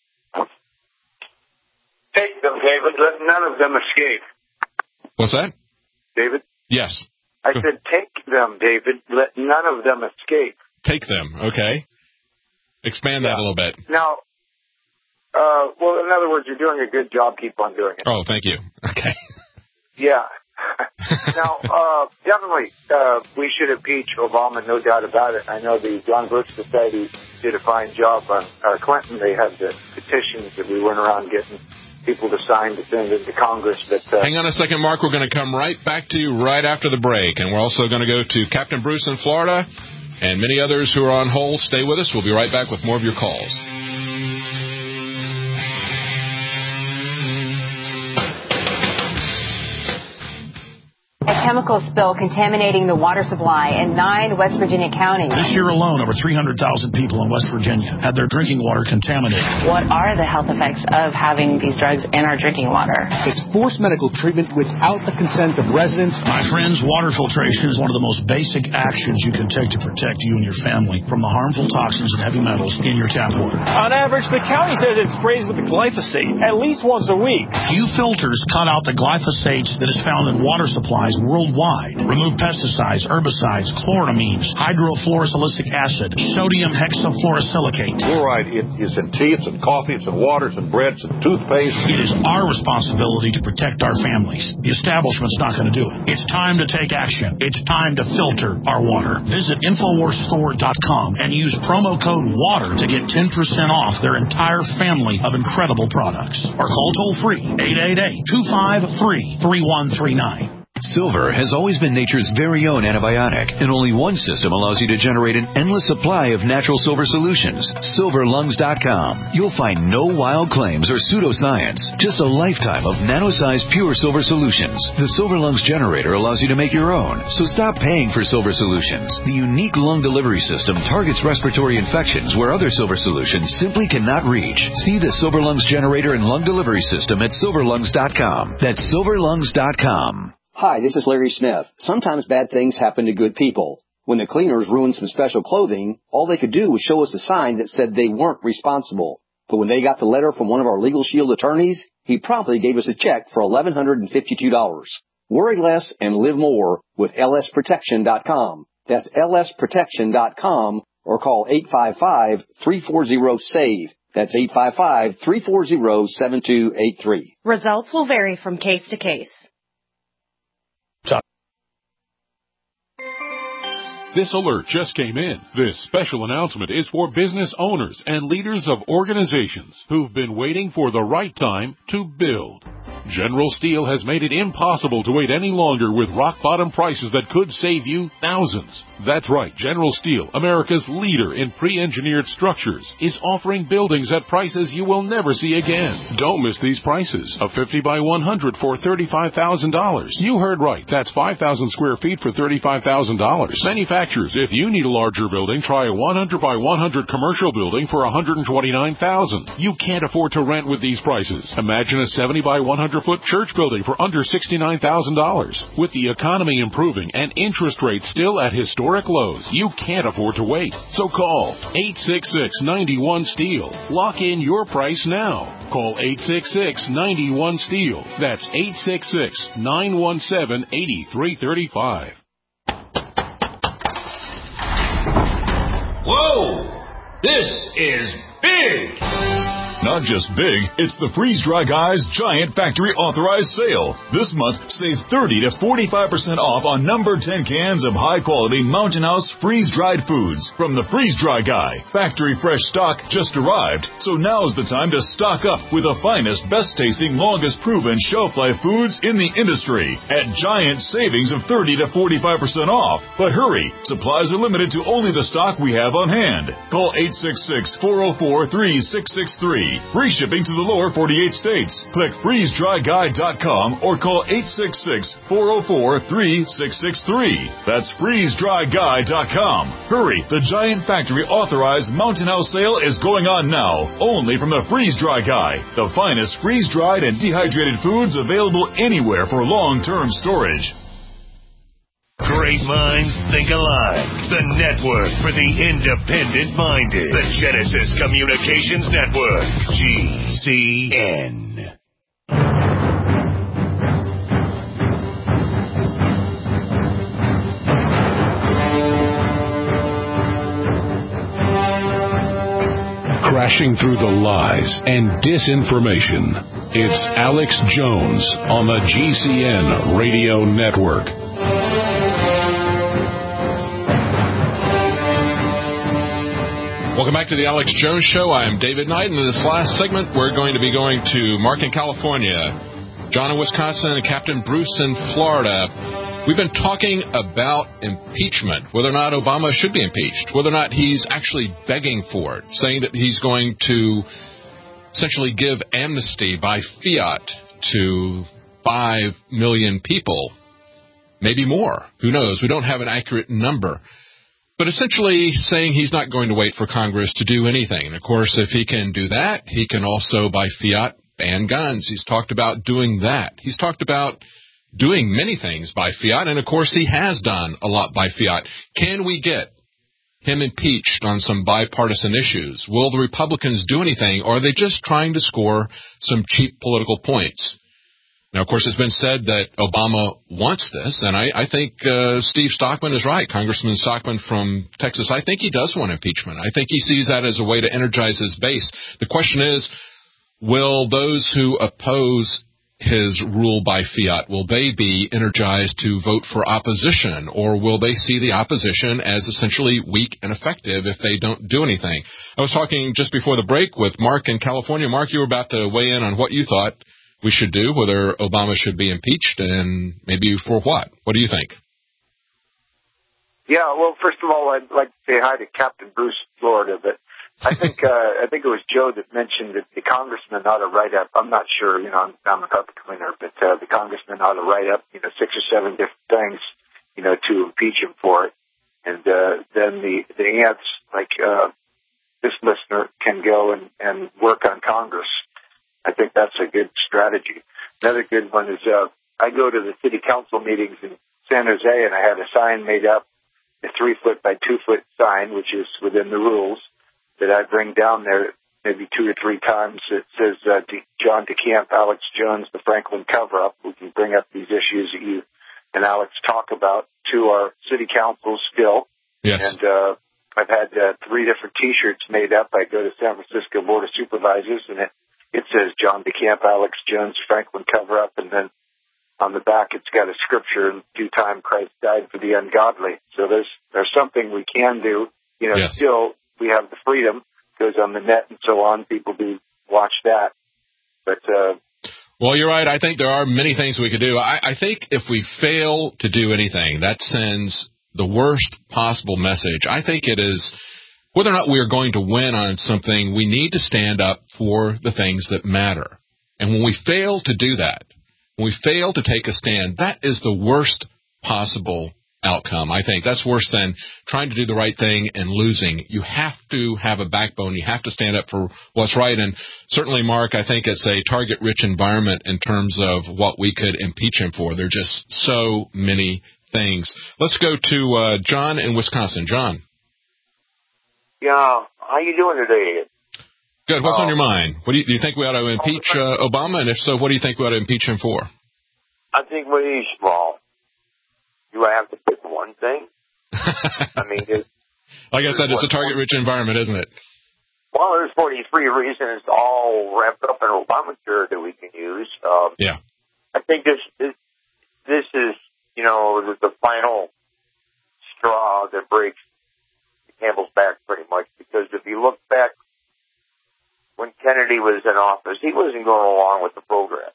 Take them, David. Let none of them escape. What's that? David? Yes. I said, take them, David. Let none of them escape. Take them. Okay. Expand that a little bit. Now, uh, well, in other words, you're doing a good job. Keep on doing it. Oh, thank you. Okay. Yeah. Now, uh, definitely, uh, we should impeach Obama, no doubt about it. I know the John Birch Society did a fine job on uh, Clinton. They had the petitions that we went around getting people to sign to send into Congress. But uh, hang on a second, Mark. We're going to come right back to you right after the break. And we're also going to go to Captain Bruce in Florida and many others who are on hold. Stay with us. We'll be right back with more of your calls. A chemical spill contaminating the water supply in nine West Virginia counties. This year alone, over three hundred thousand people in West Virginia had their drinking water contaminated. What are the health effects of having these drugs in our drinking water? It's forced medical treatment without the consent of residents. My friends, water filtration is one of the most basic actions you can take to protect you and your family from the harmful toxins and heavy metals in your tap water. On average, the county says it sprays with the glyphosate at least once a week. Few filters cut out the glyphosate that is found in water supplies worldwide. Remove pesticides, herbicides, chloramines, hydrofluorosilicic acid, sodium hexafluorosilicate. Fluoride it is in tea, it's in coffee, it's in water, it's in bread, it's in toothpaste. It is our responsibility to protect our families. The establishment's not going to do it. It's time to take action. It's time to filter our water. Visit Infowars Store dot com and use promo code WATER to get ten percent off their entire family of incredible products. Or call toll-free eight eight eight, two five three, three one three nine. Silver has always been nature's very own antibiotic, and only one system allows you to generate an endless supply of natural silver solutions. silver lungs dot com. You'll find no wild claims or pseudoscience, just a lifetime of nano-sized pure silver solutions. The Silver Lungs generator allows you to make your own, so stop paying for silver solutions. The unique lung delivery system targets respiratory infections where other silver solutions simply cannot reach. See the Silver Lungs generator and lung delivery system at silver lungs dot com. That's silver lungs dot com. Hi, this is Larry Smith. Sometimes bad things happen to good people. When the cleaners ruined some special clothing, all they could do was show us a sign that said they weren't responsible. But when they got the letter from one of our Legal Shield attorneys, he promptly gave us a check for eleven hundred fifty-two dollars. Worry less and live more with L S protection dot com. That's L S protection dot com or call eight five five, three four zero, S A V E. That's eight five five, three four zero, seven two eight three. Results will vary from case to case. This alert just came in. This special announcement is for business owners and leaders of organizations who've been waiting for the right time to build. General Steel has made it impossible to wait any longer with rock-bottom prices that could save you thousands. That's right, General Steel, America's leader in pre-engineered structures, is offering buildings at prices you will never see again. Don't miss these prices. A fifty by one hundred for thirty-five thousand dollars. You heard right. That's five thousand square feet for thirty-five thousand dollars. Manufacturers, if you need a larger building, try a one hundred by one hundred commercial building for one hundred twenty-nine thousand dollars. You can't afford to rent with these prices. Imagine a seventy by one hundred foot church building for under sixty-nine thousand dollars. With the economy improving and interest rates still at historic lows, you can't afford to wait. So call eight six six, nine one, STEEL. Lock in your price now. Call eight six six, nine one, STEEL. That's eight six six, nine one seven, eight three three five. Whoa! This is big! Not just big, it's the Freeze Dry Guy's Giant Factory Authorized Sale. This month, save thirty to forty-five percent off on number ten cans of high-quality Mountain House freeze-dried foods from the Freeze Dry Guy. Factory fresh stock just arrived, so now's the time to stock up with the finest, best-tasting, longest-proven shelf-life foods in the industry at giant savings of thirty to forty-five percent off. But hurry, supplies are limited to only the stock we have on hand. Call eight six six, four oh four, three six six three. Free shipping to the lower forty-eight states. Click freeze dry guy dot com or call eight six six, four oh four, three six six three. That's freeze dry guy dot com. Hurry, the Giant Factory Authorized Mountain House Sale is going on now, only from the Freeze Dry Guy, the finest freeze-dried and dehydrated foods available anywhere for long-term storage. Great minds think alike. The network for the independent-minded. The Genesis Communications Network. G C N. Crashing through the lies and disinformation. It's Alex Jones on the G C N Radio Network. Welcome back to the Alex Jones Show. I'm David Knight, and in this last segment, we're going to be going to Mark in California, John in Wisconsin, and Captain Bruce in Florida. We've been talking about impeachment, whether or not Obama should be impeached, whether or not he's actually begging for it, saying that he's going to essentially give amnesty by fiat to five million people, maybe more. Who knows? We don't have an accurate number. But essentially saying he's not going to wait for Congress to do anything. And, of course, if he can do that, he can also, by fiat, ban guns. He's talked about doing that. He's talked about doing many things by fiat, and, of course, he has done a lot by fiat. Can we get him impeached on some bipartisan issues? Will the Republicans do anything, or are they just trying to score some cheap political points? Now, of course, it's been said that Obama wants this, and I, I think uh, Steve Stockman is right, Congressman Stockman from Texas. I think he does want impeachment. I think he sees that as a way to energize his base. The question is, will those who oppose his rule by fiat, will they be energized to vote for opposition, or will they see the opposition as essentially weak and effective if they don't do anything? I was talking just before the break with Mark in California. Mark, you were about to weigh in on what you thought we should do, whether Obama should be impeached, and maybe for what? What do you think? Yeah, well, first of all, I'd like to say hi to Captain Bruce, Florida, but I think uh, I think it was Joe that mentioned that the congressman ought to write up. I'm not sure, you know, I'm, I'm a carpet cleaner, but uh, the congressman ought to write up, you know, six or seven different things, you know, to impeach him for it, and uh, then the the ants, like uh, this listener, can go and, and work on Congress. I think that's a good strategy. Another good one is uh, I go to the city council meetings in San Jose, and I have a sign made up, a three foot by two foot sign, which is within the rules, that I bring down there maybe two or three times. It says, uh, D- John DeCamp, Alex Jones, the Franklin cover-up. We can bring up these issues that you and Alex talk about to our city council still. Yes. And uh, I've had uh, three different T-shirts made up. I go to San Francisco Board of Supervisors, and it, it says John DeCamp, Alex Jones, Franklin cover-up, and then on the back it's got a scripture, in due time Christ died for the ungodly. So there's there's something we can do. You know, yes. Still we have the freedom, goes on the net and so on. People do watch that. But uh, well, you're right. I think there are many things we could do. I, I think if we fail to do anything, that sends the worst possible message. I think it is, whether or not we are going to win on something, we need to stand up for the things that matter. And when we fail to do that, when we fail to take a stand, that is the worst possible outcome. I think that's worse than trying to do the right thing and losing. You have to have a backbone. You have to stand up for what's right. And certainly, Mark, I think it's a target-rich environment in terms of what we could impeach him for. There are just so many things. Let's go to uh, John in Wisconsin. John. Yeah, how you doing today? Good. What's uh, on your mind? What do you, do you think we ought to impeach uh, Obama? And if so, what do you think we ought to impeach him for? I think we need small. Do I have to pick one thing? I mean, it's, like I said, it's a target-rich environment, isn't it? Well, there's forty-three reasons all wrapped up in Obamacare that we can use. Um, yeah. I think this, this this is, you know, the, the final straw that breaks the camel's back pretty much, because if you look back when Kennedy was in office, he wasn't going along with the program.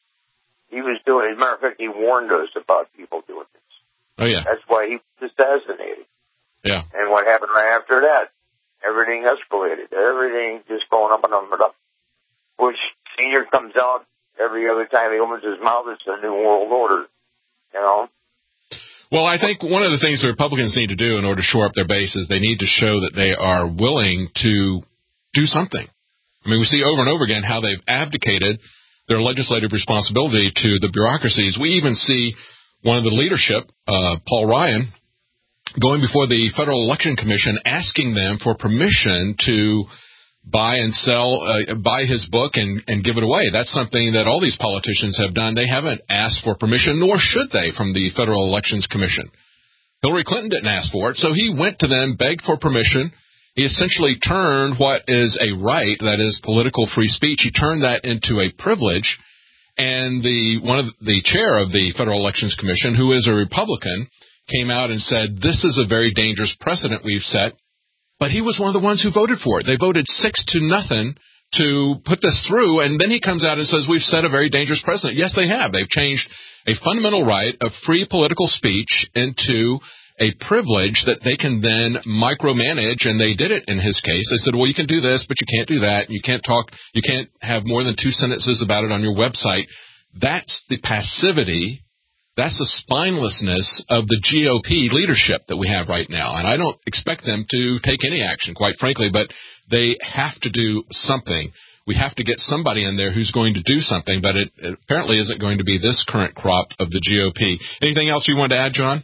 He was doing, as a matter of fact, he warned us about people doing this. Oh, yeah. That's why he was assassinated. Yeah. And what happened right after that? Everything escalated. Everything just going up and up and up. Bush Senior comes out every other time he opens his mouth, it's a new world order, you know? Well, I think one of the things the Republicans need to do in order to shore up their base is they need to show that they are willing to do something. I mean, we see over and over again how they've abdicated their legislative responsibility to the bureaucracies. We even see one of the leadership, uh, Paul Ryan, going before the Federal Election Commission asking them for permission to buy and sell, uh, buy his book and, and give it away. That's something that all these politicians have done. They haven't asked for permission, nor should they, from the Federal Elections Commission. Hillary Clinton didn't ask for it, so he went to them, begged for permission. He essentially turned what is a right, that is political free speech, he turned that into a privilege. And the one of the chair of the Federal Elections Commission, who is a Republican, came out and said, this is a very dangerous precedent we've set. But he was one of the ones who voted for it. They voted six to nothing to put this through. And then he comes out and says, we've set a very dangerous precedent. Yes, they have. They've changed a fundamental right of free political speech into a privilege that they can then micromanage, and they did it in his case. They said, well, you can do this, but you can't do that. You can't talk, you can't have more than two sentences about it on your website. That's the passivity, that's the spinelessness of the G O P leadership that we have right now. And I don't expect them to take any action, quite frankly, but they have to do something. We have to get somebody in there who's going to do something, but it, it apparently isn't going to be this current crop of the G O P. Anything else you wanted to add, John?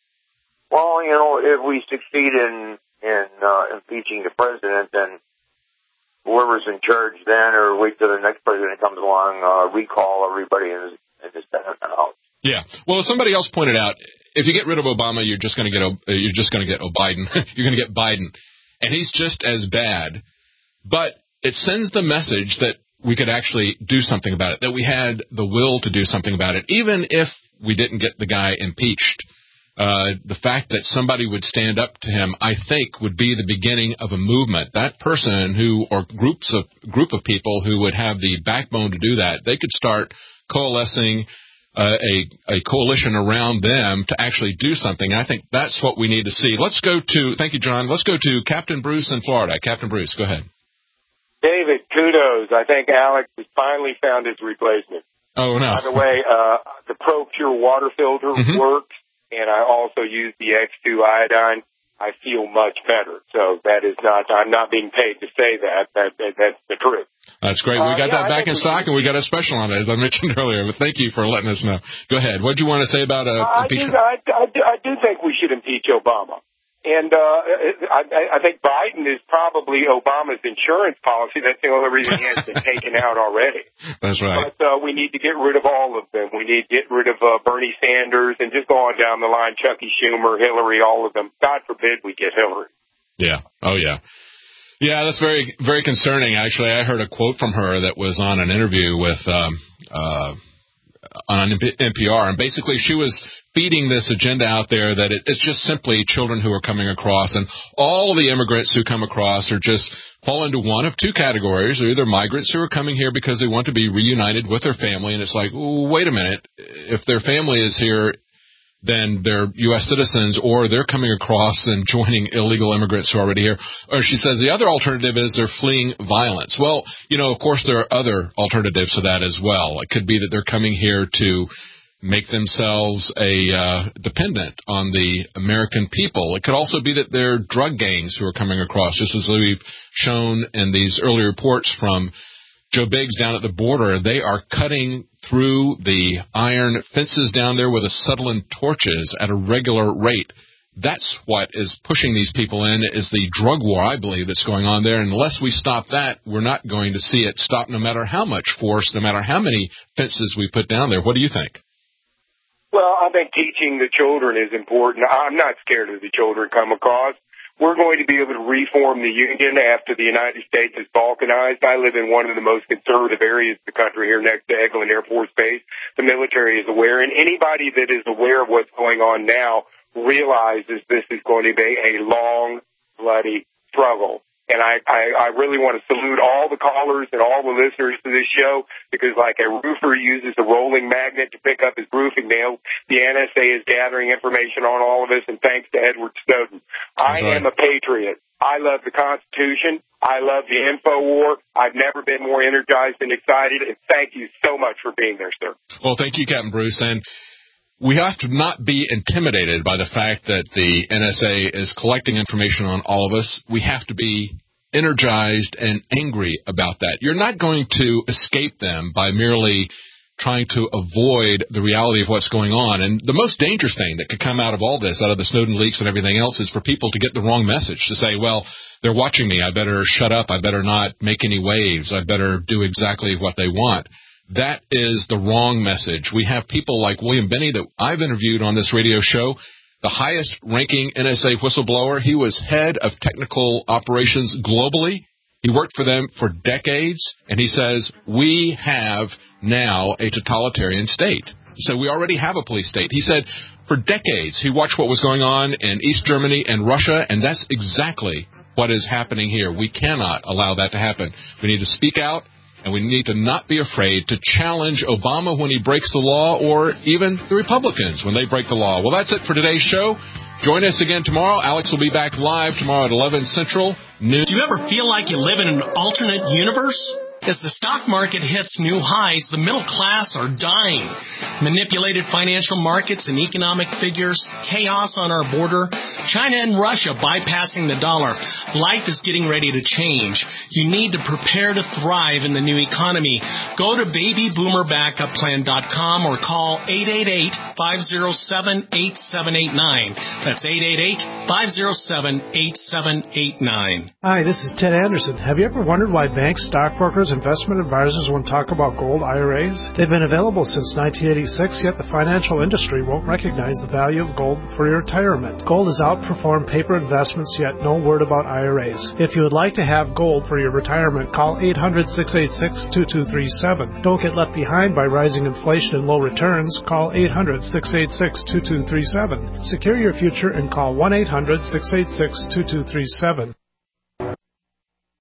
Well, you know, if we succeed in in uh, impeaching the president, then whoever's in charge then, or wait till the next president comes along, uh, recall everybody in, in the Senate House. Yeah. Well, somebody else pointed out, if you get rid of Obama, you're just going to get you're just going to get Biden. You're going to get Biden, and he's just as bad. But it sends the message that we could actually do something about it, that we had the will to do something about it, even if we didn't get the guy impeached. Uh, the fact that somebody would stand up to him, I think, would be the beginning of a movement. That person who, or groups of group of people who would have the backbone to do that, they could start coalescing uh, a, a coalition around them to actually do something. I think that's what we need to see. Let's go to, thank you, John. Let's go to Captain Bruce in Florida. Captain Bruce, go ahead. David, kudos. I think Alex has finally found his replacement. Oh, no. By the way, uh, the ProPure water filter mm-hmm. works, and I also use the X two iodine. I feel much better. So that is not, I'm not being paid to say that. That, that that's the truth. That's great. We got uh, yeah, that back in stock, and we got a special on it, as I mentioned earlier. But thank you for letting us know. Go ahead. What do you want to say about uh, I impeachment? Do, I, I, do, I do think we should impeach Obama. And uh, I, I think Biden is probably Obama's insurance policy. That's the only reason he has been taken out already. That's right. But uh, we need to get rid of all of them. We need to get rid of uh, Bernie Sanders and just go on down the line, Chucky Schumer, Hillary, all of them. God forbid we get Hillary. Yeah. Oh, yeah. Yeah, that's very, very concerning. Actually, I heard a quote from her that was on an interview with um, uh, on N P R, and basically she was feeding this agenda out there that it, it's just simply children who are coming across, and all the immigrants who come across are just fall into one of two categories. They're either migrants who are coming here because they want to be reunited with their family, and it's like, oh, wait a minute, if their family is here, then they're U S citizens, or they're coming across and joining illegal immigrants who are already here. Or she says the other alternative is they're fleeing violence. Well, you know, of course there are other alternatives to that as well. It could be that they're coming here to make themselves a uh, dependent on the American people. It could also be that they're drug gangs who are coming across, just as we've shown in these early reports from Joe Biggs down at the border. They are cutting through the iron fences down there with acetylene torches at a regular rate. That's what is pushing these people in, is the drug war, I believe, that's going on there. And unless we stop that, we're not going to see it stop, no matter how much force, no matter how many fences we put down there. What do you think? Well, I think teaching the children is important. I'm not scared of the children come across. We're going to be able to reform the Union after the United States is balkanized. I live in one of the most conservative areas of the country here next to Eglin Air Force Base. The military is aware, and anybody that is aware of what's going on now realizes this is going to be a long, bloody struggle. And I, I, I really want to salute all the callers and all the listeners to this show, because like a roofer uses a rolling magnet to pick up his roofing nails, the N S A is gathering information on all of us, and thanks to Edward Snowden. I right. am a patriot. I love the Constitution. I love the info war. I've never been more energized and excited, and thank you so much for being there, sir. Well, thank you, Captain Bruce. And we have to not be intimidated by the fact that the N S A is collecting information on all of us. We have to be energized and angry about that. You're not going to escape them by merely trying to avoid the reality of what's going on. And the most dangerous thing that could come out of all this, out of the Snowden leaks and everything else, is for people to get the wrong message, to say, well, they're watching me, I better shut up, I better not make any waves, I better do exactly what they want. That is the wrong message. We have people like William Binney that I've interviewed on this radio show, the highest-ranking N S A whistleblower. He was head of technical operations globally. He worked for them for decades, and he says, we have now a totalitarian state. He said, we already have a police state. He said, for decades, he watched what was going on in East Germany and Russia, and that's exactly what is happening here. We cannot allow that to happen. We need to speak out. And we need to not be afraid to challenge Obama when he breaks the law, or even the Republicans when they break the law. Well, that's it for today's show. Join us again tomorrow. Alex will be back live tomorrow at eleven Central. Noon. Do you ever feel like you live in an alternate universe? As the stock market hits new highs, the middle class are dying. Manipulated financial markets and economic figures, chaos on our border, China and Russia bypassing the dollar. Life is getting ready to change. You need to prepare to thrive in the new economy. Go to baby boomer backup plan dot com or call eight eight eight, five oh seven, eight seven eight nine. That's eight eight eight, five oh seven, eight seven eight nine. Hi, this is Ted Anderson. Have you ever wondered why banks, stockbrokers, as investment advisors when talk about gold I R As? They've been available since nineteen eighty-six, yet the financial industry won't recognize the value of gold for your retirement. Gold has outperformed paper investments, yet no word about I R As. If you would like to have gold for your retirement, call eight hundred, six eight six, two two three seven. Don't get left behind by rising inflation and low returns. Call eight hundred, six eight six, two two three seven. Secure your future and call one eight hundred, six eight six, two two three seven.